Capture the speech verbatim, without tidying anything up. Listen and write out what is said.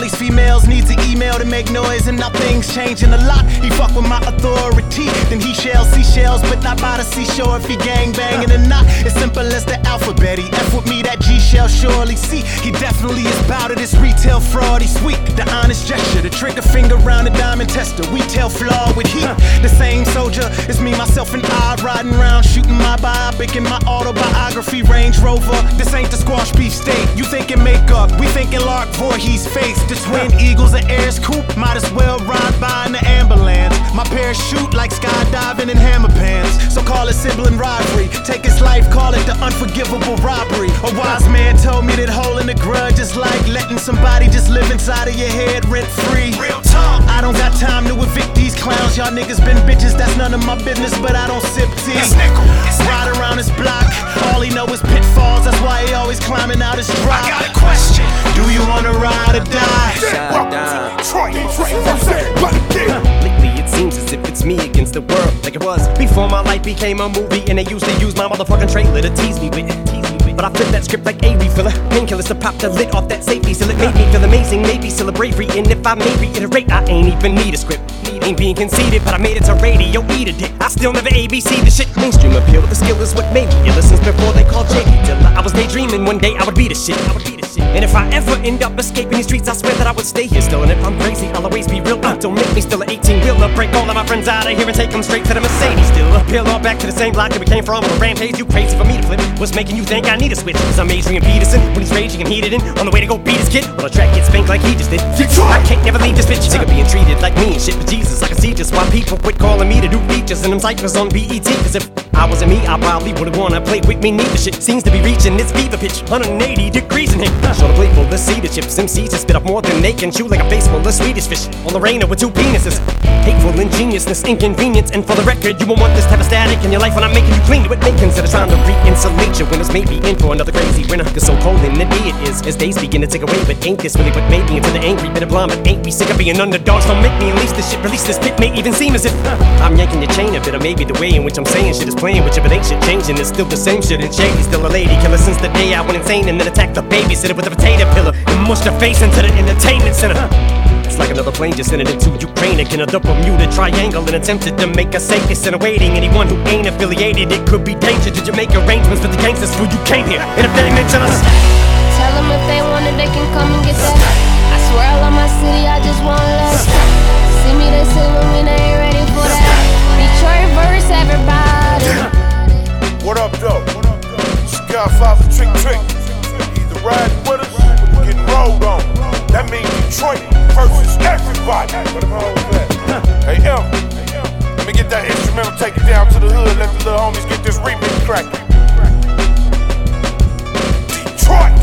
these females needs an email to make noise, and now things changing a lot. He fuck with my authority, then he shells seashells, but not by the seashore if he gang banging or not. It's simple as the alphabet. He F with me, that G shall surely see. He definitely is bout of this retail fraud. He's sweet, the honest gesture, the trigger finger round the diamond tester. We tell flaw with heat. The same soldier, it's me, myself, and I riding around shooting my biopic in my autobiography Range Rover. This ain't the squash beef steak. You thinking makeup, we thinking Lark Voorhees face. The twin eagles and airs coupe, might as well ride by in the ambulance. My parachute like skydiving in hammer pants. So call it sibling rivalry. Take his life, call it the unforgivable robbery. A wise man told me that holding a grudge is like letting somebody just live inside of your head rent free. Real talk. I don't got time to evict these clowns. Y'all niggas been bitches, that's none of my business, but I don't sip tea. Ride around his block, all he know is pitfalls. That's why he always climbing out his drop. I got a question. Do you wanna ride or die? Detroit, lately it seems as if it's me against the world, like it was before my life became a movie, and they used to use my motherfucking trailer to tease me with. But I flipped that script like a refiller. Painkillers to pop the lid off that safety, till it made me feel amazing, maybe still a bravery. And if I may reiterate, I ain't even need a script. Ain't being conceited, but I made it to radio, eat a dick. I still never A B C the shit. Mainstream appeal, but the skill is what made me. Lessons before they called J D. Till I was daydreaming one day I would be the shit. I would be the shit. And if I ever end up escaping these streets, I swear that I would stay here still. And if I'm crazy, I'll always be real. Uh, don't make me still an eighteen-wheeler. Break all of my friends out of here and take them straight to the Mercedes. Still appeal all back to the same block that we came from on a rampage. You crazy for me to flip? What's making you think I need a switch? Cause I'm Adrian Peterson when he's raging and heated in on the way to go beat his kid. On the track gets spanked like he just did. I can't never leave this bitch. Sick of being treated like me and shit. But Jesus, I can see just why people quit calling me to do features and them cyphers on B E T. Cause if I wasn't me, I probably would've wanna play with me. Neither shit seems to be reaching its fever pitch. one hundred eighty degrees in here. Show the playful, the cedar chips. M Cs to spit up more than they can chew, like a face full of Swedish fish. On the rainer with two penises. Hateful ingeniousness, inconvenience. And for the record, you won't want this type of static in your life when I'm making you clean to it. May consider trying to re-insulate your winners. Maybe in for another crazy winter. Cause so cold in the day it is, as days begin to take away. But ain't this really what made me into the angry bit of blonde? But ain't we sick of being underdogs? Don't make me release this shit, release this pit. May even seem as if uh, I'm yanking your chain a bit. Or maybe the way in which I'm saying shit is playing with you. But ain't shit changing, it's still the same shit. And Shady's still a lady killer since the day I went insane. And then attacked the babysitter with a potato pillar and mushed her face into the entertainment center. It's like another plane just sending into Ukraine again, the Bermuda Triangle, and attempted to make us say it's in awaiting. Anyone who ain't affiliated, it could be danger. Did you make arrangements with the gangsters before you came here? And if they mention us, tell them if they want it, they can come and get that. I swear I love my city, I just want love. See me, they sit with me, they ain't ready for that. Detroit verse, everybody. What up, though? Godfather Trick Trick. Either riding with us or getting rolled on. That means Detroit versus everybody. What am I with that? Hey, M, let me get that instrumental, take it down to the hood, let the little homies get this remix cracking. Detroit!